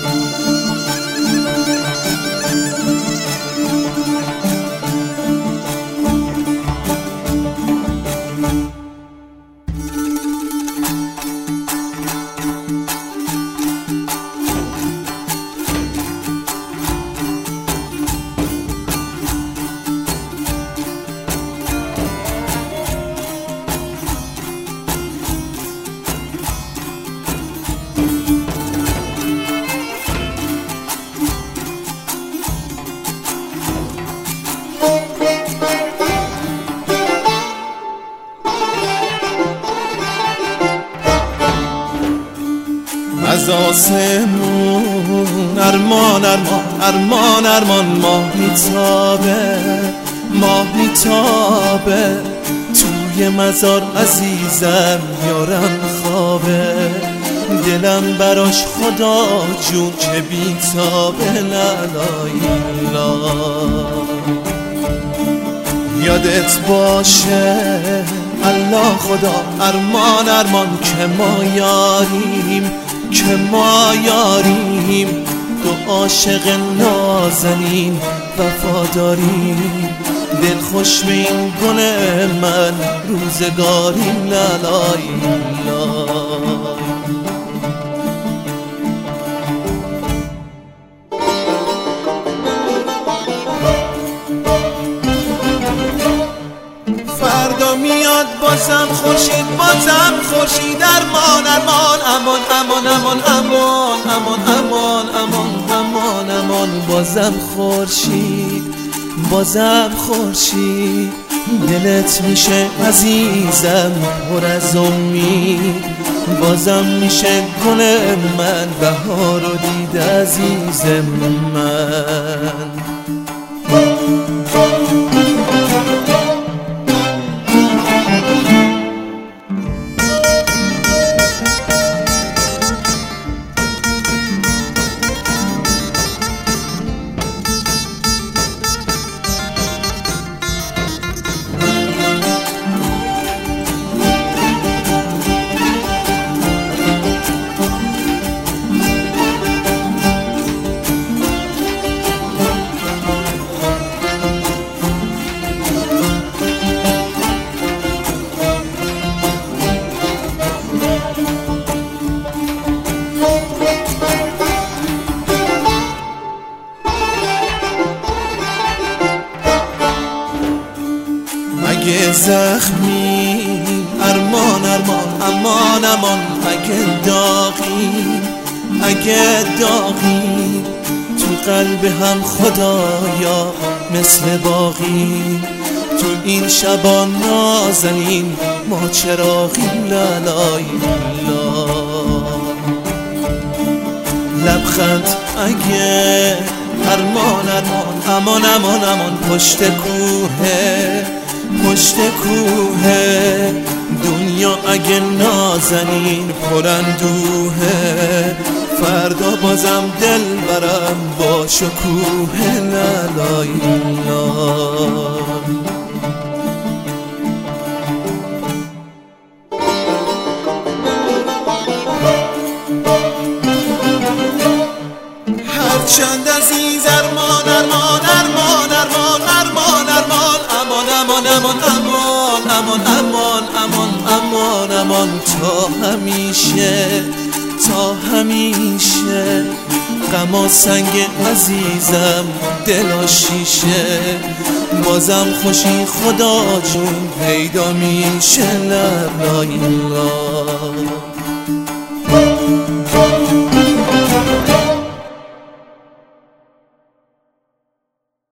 از آسمون ارمان ارمان ارمان ارمان ماه میتابه توی مزار عزیزم یارم خوابه دلم براش خدا جون که بیتابه لالای لا یادت باشه الله خدا ارمان ارمان که ما یاریم دو عاشق نازنین وفاداریم دل خوش به این گل من روزگاریم لالای لای فردا میاد بازم خورشید ارمان ارمان امان امان امان امان امان امان امان امان امان بازم خورشید دلت میشه عزیزم پر از امید بازم میشه گل من بهار و دید عزیز من اگه زخمی ارمان ارمان امان امان اگه داغی تو قلب هم خدایا مثل باقی تو این شبان نازنین ما چراغی لالای لا لبخند اگه ارمان ارمان امان امان امان پشت کوه دنیا اگه نازنین پراندوهه فردا بازم دل برم با شکوه لالای لای هرچند عزیز ارمان ارمان ارمان ارمان ارمان ارمان امان امان امان امان امان امان امان امان تا همیشه غم و سنگ عزیزم دل شیشه بازم خوشی خدا جون پیدا میشه لالای لا